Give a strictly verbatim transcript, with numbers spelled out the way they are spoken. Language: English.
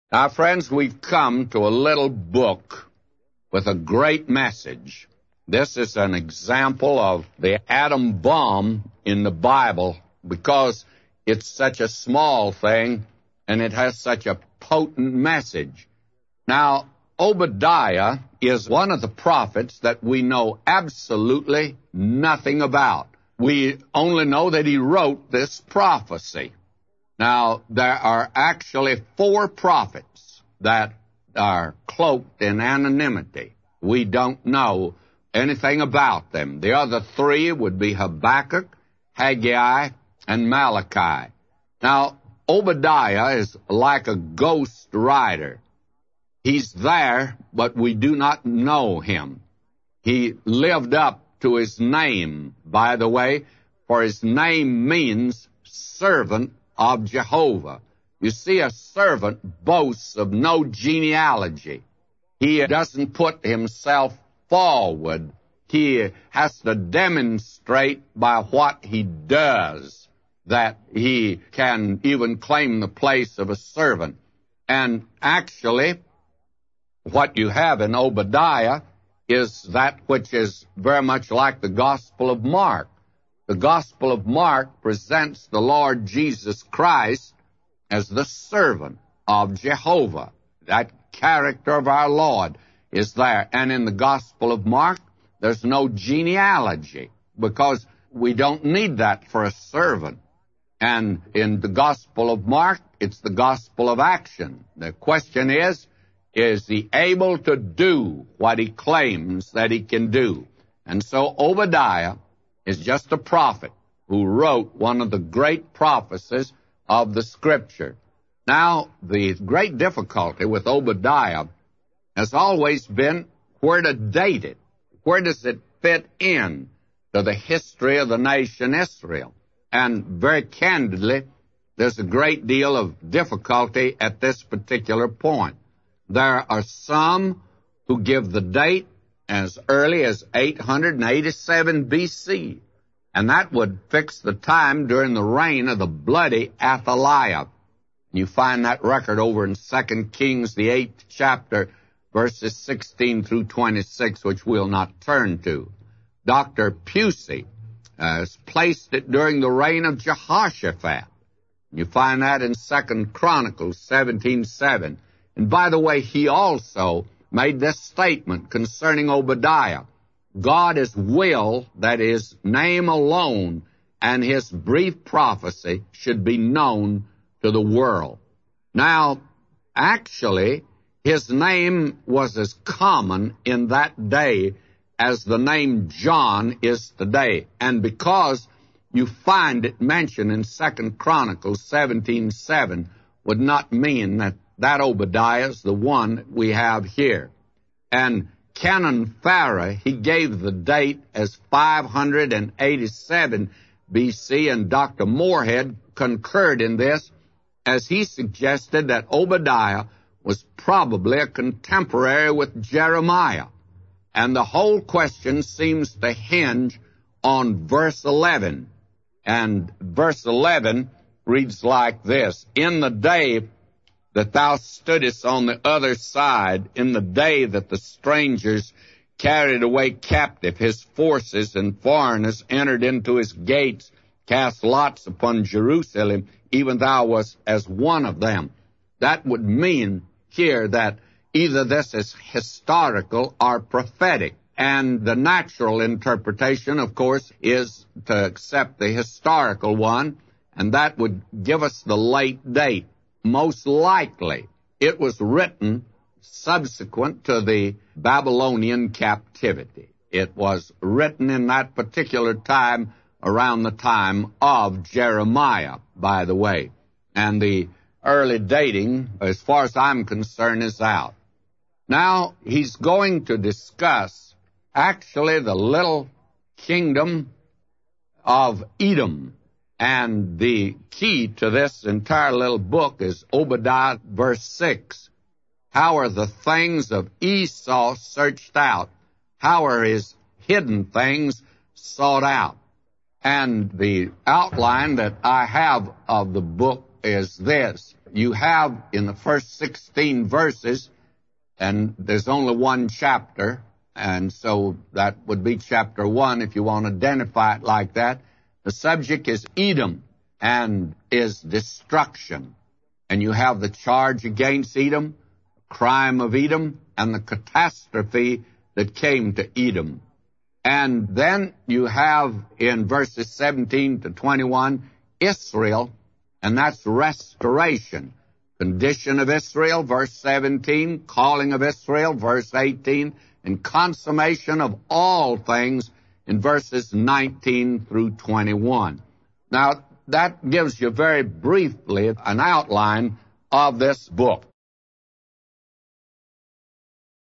Now, friends, we've come to a little book with a great message. This is an example of the atom bomb in the Bible because it's such a small thing and it has such a potent message. Now, Obadiah is one of the prophets that we know absolutely nothing about. We only know that he wrote this prophecy. Now, there are actually four prophets that are cloaked in anonymity. We don't know anything about them. The other three would be Habakkuk, Haggai, and Malachi. Now, Obadiah is like a ghost writer. He's there, but we do not know him. He lived up to his name, by the way, for his name means servant of Jehovah. You see, a servant boasts of no genealogy. He doesn't put himself forward. He has to demonstrate by what he does that he can even claim the place of a servant. And actually, what you have in Obadiah is that which is very much like the Gospel of Mark. The Gospel of Mark presents the Lord Jesus Christ as the servant of Jehovah. That character of our Lord is there. And in the Gospel of Mark, there's no genealogy because we don't need that for a servant. And in the Gospel of Mark, it's the gospel of action. The question is, is he able to do what he claims that he can do? And so Obadiah is just a prophet who wrote one of the great prophecies of the Scripture. Now, the great difficulty with Obadiah has always been where to date it. Where does it fit in to the history of the nation Israel? And very candidly, there's a great deal of difficulty at this particular point. There are some who give the date as early as eight hundred eighty-seven B C, and that would fix the time during the reign of the bloody Athaliah. You find that record over in Second Kings, the eighth chapter, verses sixteen through twenty-six, which we'll not turn to. Doctor Pusey has placed it during the reign of Jehoshaphat. You find that in Second Chronicles seventeen seven. And by the way, he also made this statement concerning Obadiah. God is will that his name alone and his brief prophecy should be known to the world. Now, actually, his name was as common in that day as the name John is today. And because you find it mentioned in Second Chronicles seventeen seven would not mean that that Obadiah is the one we have here. And Canon Farah, he gave the date as five hundred eighty-seven B C, and Doctor Moorhead concurred in this as he suggested that Obadiah was probably a contemporary with Jeremiah. And the whole question seems to hinge on verse eleven. And verse eleven reads like this: In the day that thou stoodest on the other side, in the day that the strangers carried away captive his forces, and foreigners entered into his gates, cast lots upon Jerusalem, even thou wast as one of them. That would mean here that either this is historical or prophetic. And the natural interpretation, of course, is to accept the historical one, and that would give us the late date. Most likely, it was written subsequent to the Babylonian captivity. It was written in that particular time, around the time of Jeremiah, by the way. And the early dating, as far as I'm concerned, is out. Now, he's going to discuss actually the little kingdom of Edom. And the key to this entire little book is Obadiah verse six. How are the things of Esau searched out? How are his hidden things sought out? And the outline that I have of the book is this. you have in the first sixteen verses, and there's only one chapter, and so that would be chapter one if you want to identify it like that. The subject is Edom and is destruction. And you have the charge against Edom, crime of Edom, and the catastrophe that came to Edom. And then you have in verses seventeen to twenty-one, Israel, and that's restoration. Condition of Israel, verse seventeen, calling of Israel, verse eighteen, and consummation of all things in verses nineteen through twenty-one. Now, that gives you very briefly an outline of this book.